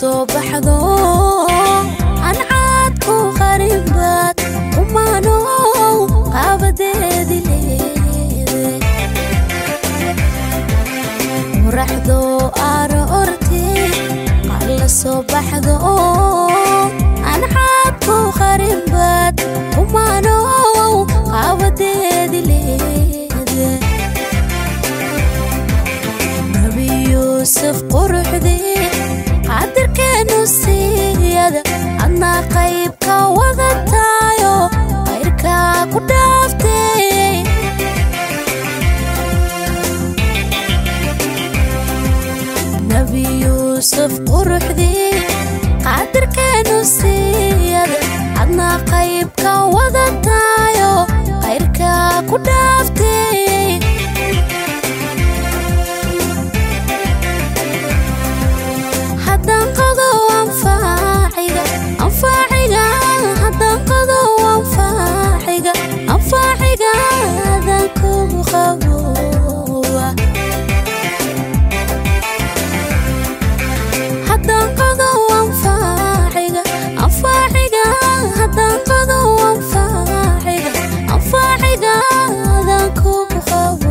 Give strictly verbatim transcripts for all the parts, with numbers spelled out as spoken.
soo baxdo aan caadku qaribaad umaano qabadeedi leede muraxdo aaro orti qala soo baxdo aan caadku qaribaad umaano qabadeedi leede nabi yuusuf quruxdi qadir keenu siiyada adna qaybka wadatayo qayrka ku dhaaftay nabi yuusuf quruxdi qadir keenu siiyada adna qaybka wadatayo qayrka ku dhaaftay hadan qado anfaaciga anfaaciga hadan qado anfaaciga anfaaciga hadan ku qabo hadan qado anfaaciga anfaaciga hadan qado anfaaciga anfaaciga hadan ku qabo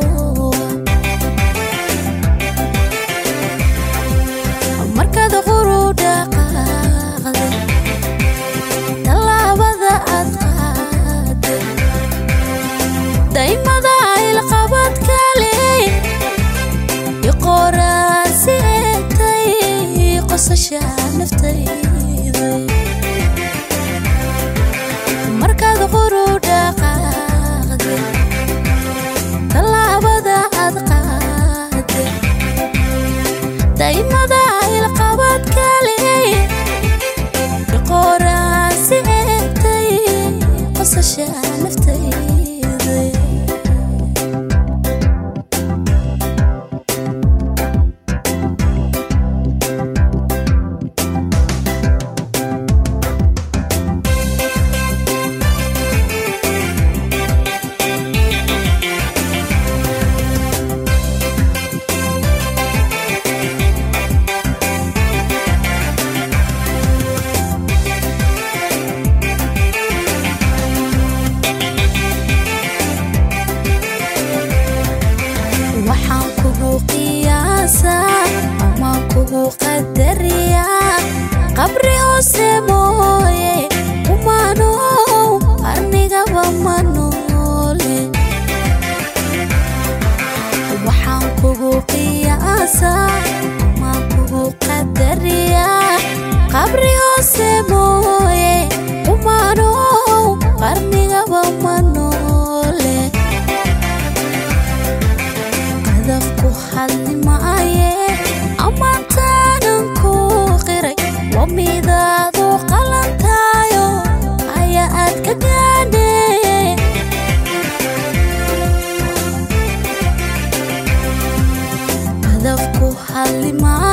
markada quruda qaade talaabada aad qaade daymada il qabad kale iqoraasi tay qosasha naftayda markada quruda qaade talaabada aad qaade daymada il qabad kale iqoraasi tay qosasha naftayda waxaan kugu qiyaasaa ama kugu qadariyaa qabri hoose mooye umaano qarnigaba ma noole waxaan kugu qiyaasaa ama kugu qadariyaa qabri hoose mooye umaano qarnigaba ma noole qadafku hadli maaye amantaanan ku qiray wamidaadu qalantayo aya aad ka gaadhe qadafku hadli maaye